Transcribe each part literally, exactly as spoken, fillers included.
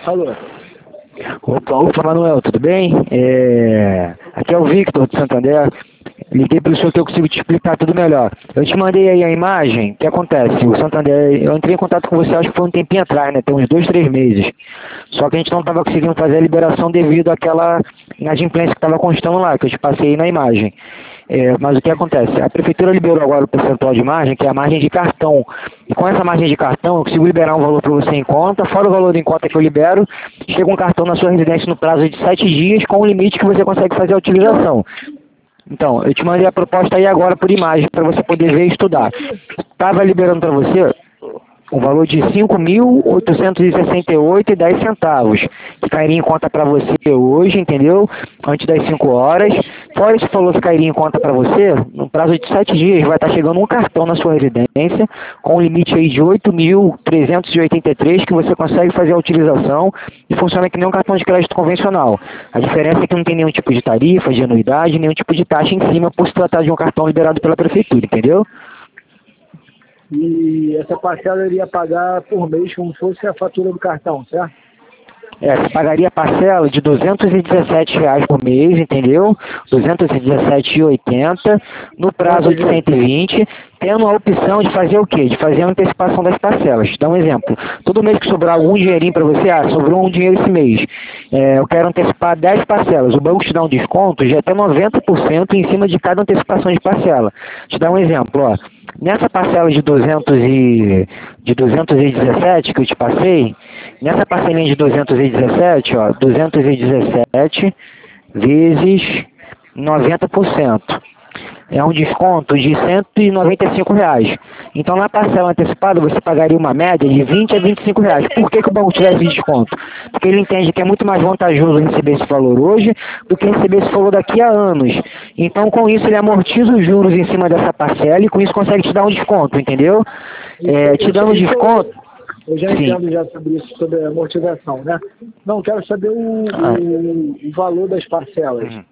Alô? Opa, opa, Manuel, tudo bem? É... Aqui é o Victor, de Santander. Liguei para o senhor que eu consigo te explicar tudo melhor. Eu te mandei aí a imagem. O que acontece? O Santander, eu entrei em contato com você, acho que foi um tempinho atrás, né? Tem uns dois, três meses. Só que a gente não estava conseguindo fazer a liberação devido àquela inadimplência que estava constando lá, que eu te passei aí na imagem. É, mas o que acontece? A prefeitura liberou agora o percentual de margem, que é a margem de cartão. E com essa margem de cartão, eu consigo liberar um valor para você em conta, fora o valor em conta que eu libero, chega um cartão na sua residência no prazo de sete dias, com o limite que você consegue fazer a utilização. Então, eu te mandei a proposta aí agora por imagem, para você poder ver e estudar. Estava liberando para você o valor de cinco mil oitocentos e sessenta e oito reais e dez centavos, que cairia em conta para você hoje, entendeu? Antes das cinco horas. Fora esse valor que cairia em conta para você, no prazo de sete dias, vai estar chegando um cartão na sua residência, com um limite aí de oito mil trezentos e oitenta e três reais, que você consegue fazer a utilização e funciona que nem um cartão de crédito convencional. A diferença é que não tem nenhum tipo de tarifa, de anuidade, nenhum tipo de taxa em cima por se tratar de um cartão liberado pela prefeitura, entendeu? E essa parcela eu iria pagar por mês como fosse a fatura do cartão, certo? É, você pagaria a parcela de duzentos e dezessete reais por mês, entendeu? duzentos e dezessete reais e oitenta centavos, no prazo de cento e vinte, tendo a opção de fazer o quê? De fazer a antecipação das parcelas. Dá um exemplo. Todo mês que sobrar algum dinheirinho para você, ah, sobrou um dinheiro esse mês, é, eu quero antecipar dez parcelas. O banco te dá um desconto de até noventa por cento em cima de cada antecipação de parcela. Te dá um exemplo, ó. Nessa parcela de duzentos e, de duzentos e dezessete que eu te passei, nessa parcelinha de duzentos e dezessete, ó, duzentos e dezessete vezes noventa por cento. É um desconto de cento e noventa e cinco reais. Então, na parcela antecipada, você pagaria uma média de vinte a vinte e cinco reais. Por que, que o banco tiver esse desconto? Porque ele entende que é muito mais vantajoso receber esse valor hoje do que receber esse valor daqui a anos. Então, com isso, ele amortiza os juros em cima dessa parcela e com isso consegue te dar um desconto, entendeu? É, te dando um desconto... Eu já Sim. entendo já sobre isso, sobre a amortização, né? Não, quero saber o, Ah. o, o valor das parcelas. Uhum.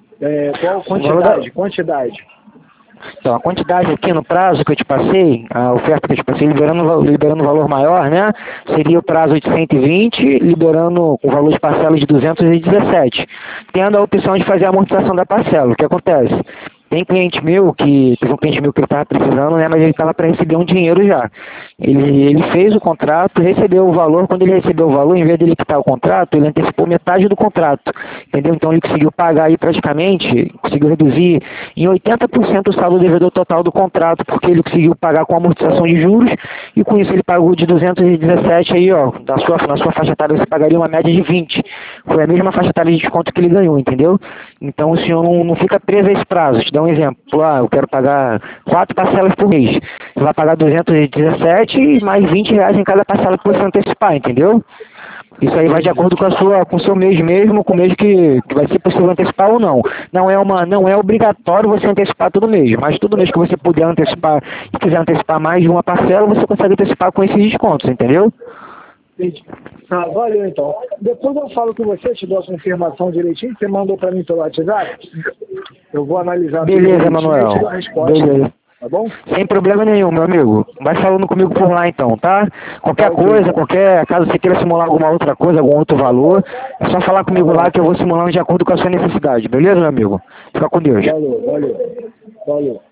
É, qual a O valor quantidade? da- Quantidade. Então, a quantidade aqui no prazo que eu te passei, a oferta que eu te passei, liberando, o- liberando o valor maior, né? Seria o prazo de cento e vinte, liberando o valor de parcela de duzentos e dezessete. Tendo a opção de fazer a amortização da parcela. O que acontece? Tem cliente meu que, teve um cliente meu que ele estava precisando, né? Mas ele estava para receber um dinheiro já. Ele, ele fez o contrato, recebeu o valor. Quando ele recebeu o valor, em vez dele quitar o contrato, ele antecipou metade do contrato. Entendeu? Então ele conseguiu pagar aí praticamente, conseguiu reduzir em oitenta por cento o saldo devedor total do contrato, porque ele conseguiu pagar com amortização de juros, e com isso ele pagou de duzentos e dezessete aí, ó, na sua, na sua faixa etária você pagaria uma média de vinte. Foi a mesma faixa etária de desconto que ele ganhou, entendeu? Então o senhor não, não fica preso a esse prazo. Te dá um exemplo, ah, eu quero pagar quatro parcelas por mês. Você vai pagar duzentos e dezessete e mais vinte reais em cada parcela que você antecipar, entendeu? Isso aí vai de acordo com a sua, com o seu mês mesmo, com o mês que, que vai ser possível antecipar ou não. Não é uma, não é obrigatório você antecipar todo mês, mas todo mês que você puder antecipar, se quiser antecipar mais de uma parcela, você consegue antecipar com esses descontos, entendeu? Entendi. Ah, valeu então. Depois eu falo com você, te dou a confirmação direitinho, você mandou para mim pelo WhatsApp. Eu vou analisar tudo Beleza, direitinho e Manuel. te dou a resposta. Beleza. Tá bom? Sem problema nenhum, meu amigo. Vai falando comigo por lá então, tá? Qualquer Tá, ok. coisa, qualquer, caso você queira simular alguma outra coisa, algum outro valor, é só falar comigo lá que eu vou simulando de acordo com a sua necessidade, beleza, meu amigo? Fica com Deus. Valeu, valeu. Valeu.